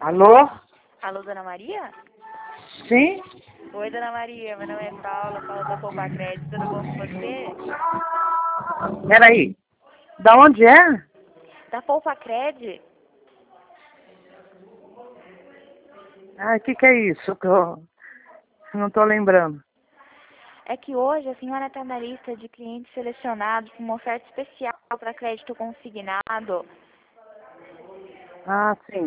Alô? Alô, Dona Maria? Sim? Oi, Dona Maria. Meu nome é Paula, Paula da Poupa Crédito. Tudo bom com você? Peraí. Da onde é? Da Poupa Crédito? Ah, o que é isso? Que eu não tô lembrando. É que hoje a senhora está na lista de clientes selecionados com uma oferta especial para crédito consignado. Ah, sim.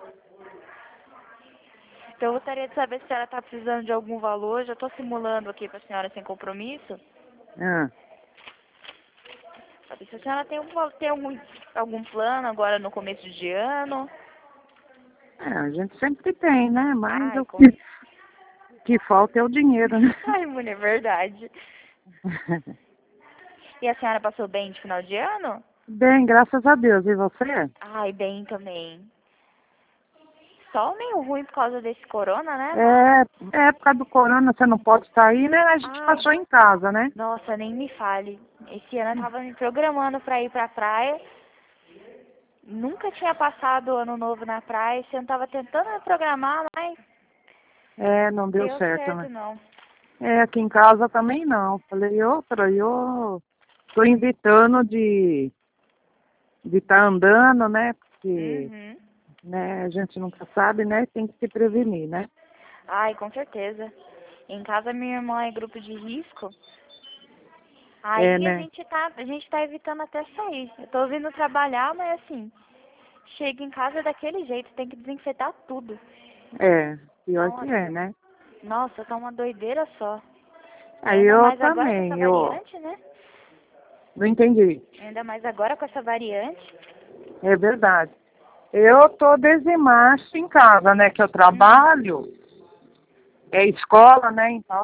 Então eu gostaria de saber se a senhora está precisando de algum valor. Já estou simulando aqui para a senhora sem compromisso. Ah, Sabe se a senhora tem algum plano agora no começo de ano. a gente sempre tem, né? Mas Ai, o que falta é o dinheiro, né? Ai, mulher, verdade. E a senhora passou bem de final de ano? Bem, graças a Deus. E você? Ai, bem também. Só meio ruim por causa desse corona, né? É época do corona, você não pode sair, né? A gente Ai, passou em casa, né? nossa, nem me fale. Esse ano eu tava me programando pra ir pra praia. Nunca tinha passado o ano novo na praia. Esse ano tava tentando me programar, mas Não deu deu certo, certo né? não. Aqui em casa também não. Falei, eu tô evitando de estar andando, né? Porque, Uhum. né, a gente nunca sabe, né? Tem que se prevenir, né? Ai, com certeza. Em casa minha irmã é grupo de risco. Aí a Né? gente tá evitando até sair. Eu tô vindo trabalhar, mas assim, chega em casa daquele jeito, tem que desinfetar tudo. Pior Nossa, que é, né? nossa, tá uma doideira só. E Aí ainda eu mais agora com essa também, eu variante, né? não entendi. Ainda mais agora com essa variante. É verdade. Eu tô desde março em casa, né? Que eu Uhum. trabalho, é escola, né? Então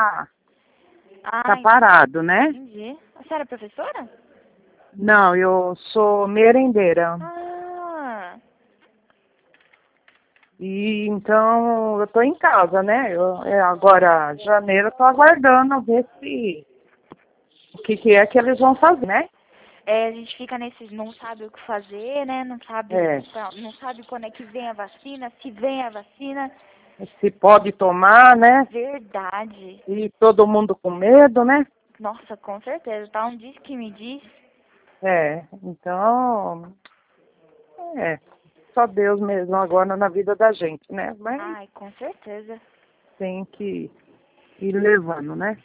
tá Ah, parado, né? entendi. A senhora é professora? Não, eu sou merendeira. Ah, E então eu tô em casa, né? Agora, janeiro, eu tô aguardando ver se o que é que eles vão fazer, né? a gente fica nesse, não sabe o que fazer, né? É, Não sabe quando é que vem a vacina, se vem a vacina. se pode tomar, né? Verdade. E todo mundo com medo, né? Nossa, com certeza. Tá um diz que me diz. Então, é, só Deus mesmo agora na vida da gente, né? Mas Ai, com certeza. tem que ir levando, né?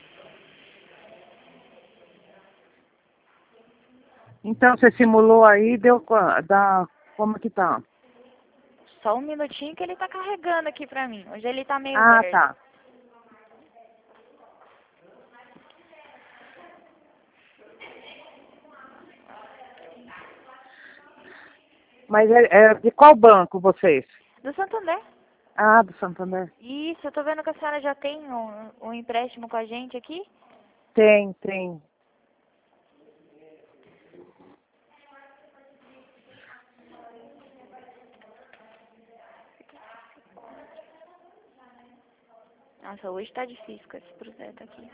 Então, você simulou aí, como que tá? Só um minutinho que ele tá carregando aqui pra mim. Hoje ele tá meio Ah, lerdo. tá. Mas é de qual banco vocês? Do Santander. Ah, do Santander. Isso, eu tô vendo que a senhora já tem um empréstimo com a gente aqui. Tem. Nossa, hoje tá difícil com esse projeto aqui.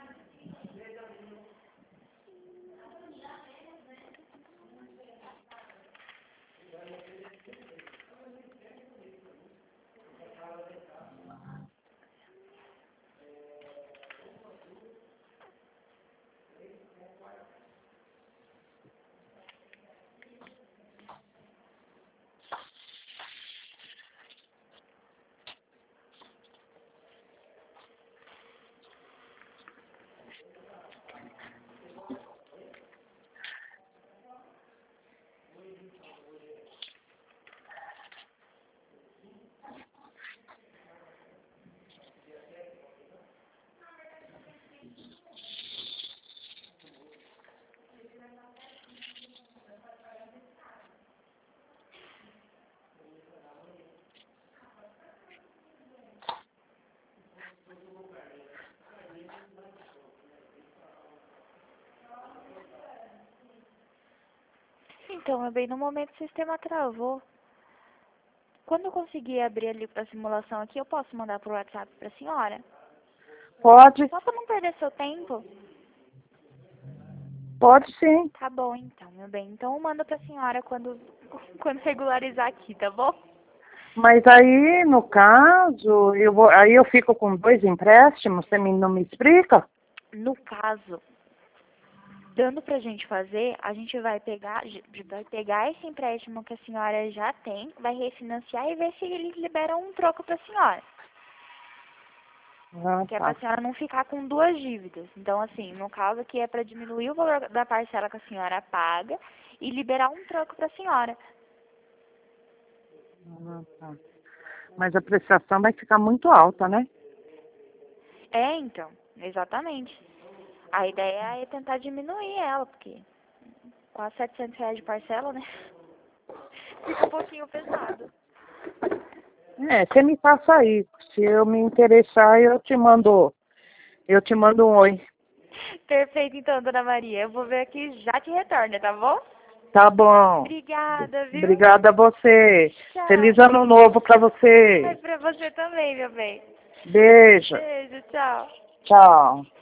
Então, meu bem, no momento o sistema travou. Quando eu conseguir abrir ali pra simulação aqui, eu posso mandar pro WhatsApp pra senhora? Pode? Só pra não perder seu tempo. Pode sim. Tá bom, então, meu bem. Então eu mando pra senhora quando regularizar aqui, tá bom? Mas aí, no caso, aí eu fico com 2 empréstimos, você não me explica? No caso, dando pra gente fazer, a gente vai pegar esse empréstimo que a senhora já tem, vai refinanciar e ver se eles liberam um troco pra senhora. Ah, Que é tá. pra senhora não ficar com 2 dívidas. Então, assim, no caso aqui é pra diminuir o valor da parcela que a senhora paga e liberar um troco pra senhora. Ah, tá. Mas a prestação vai ficar muito alta, né? É, então, exatamente. A ideia é tentar diminuir ela, porque quase R$ 700 de parcela, né? Fica um pouquinho pesado. Você me passa aí. Se eu me interessar, eu te mando um oi. Perfeito, então, dona Maria. Eu vou ver aqui e já te retorno, tá bom? Tá bom. Obrigada, viu? Obrigada a você. Tchau. Feliz ano novo pra Ai, você. pra você também, meu bem. Beijo. Beijo, tchau. Tchau.